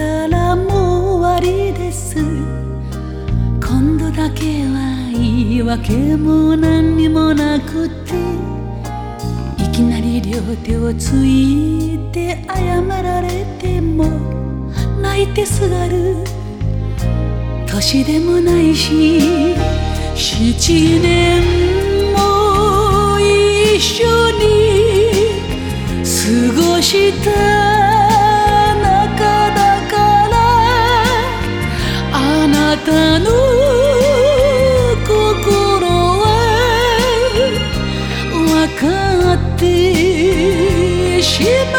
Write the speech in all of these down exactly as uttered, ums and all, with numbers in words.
たらもう終わりです。今度だけは言い訳も何にもなくて、いきなり両手をついて謝られても泣いてすがる年でもないし、七年も一緒に過ごした仲だから、あなたの心は分かってしま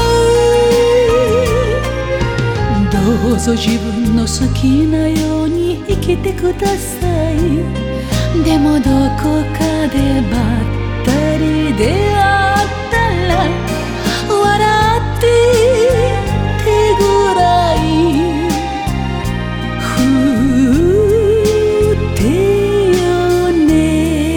う。どうぞ自分の好きなように生きてください。でもどこかでばったり出会ったら笑って手ぐらい振ってよね。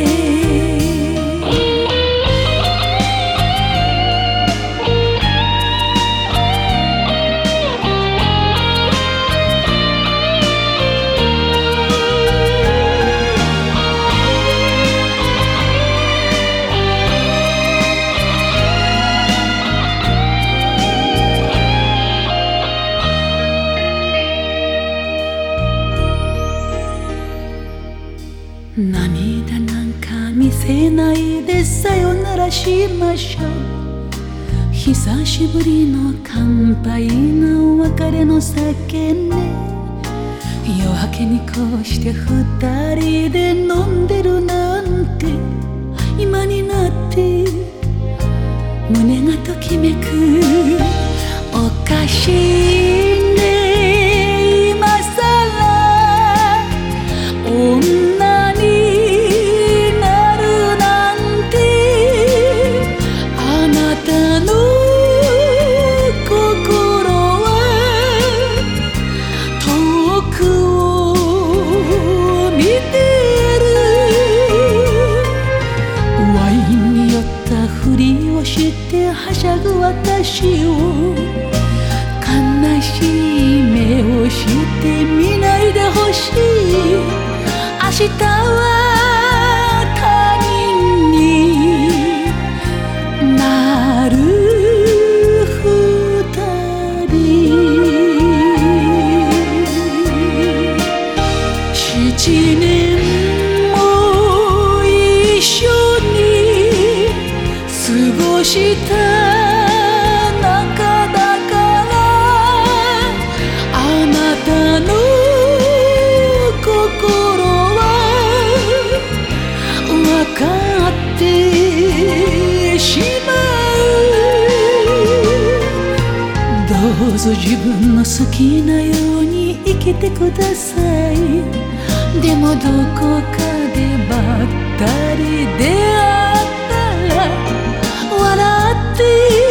涙なんか見せないでさよならしましょう。久しぶりの乾杯の別れの酒ね。夜明けにこうして二人で飲んでるなんて、今になって胸がときめく。おかしいね今さら女になるなんて。あなたの心は遠くを見てる。ワインに酔ったふりをしてはしゃぐ私を悲しい目をして見ないでほしい。明日は他人になる二人。七年も一緒に過ごした仲だから、あなたの心は分かってしまう。どうぞ自分の好きなように生きてください。でもどこかでばったり出会ったら笑って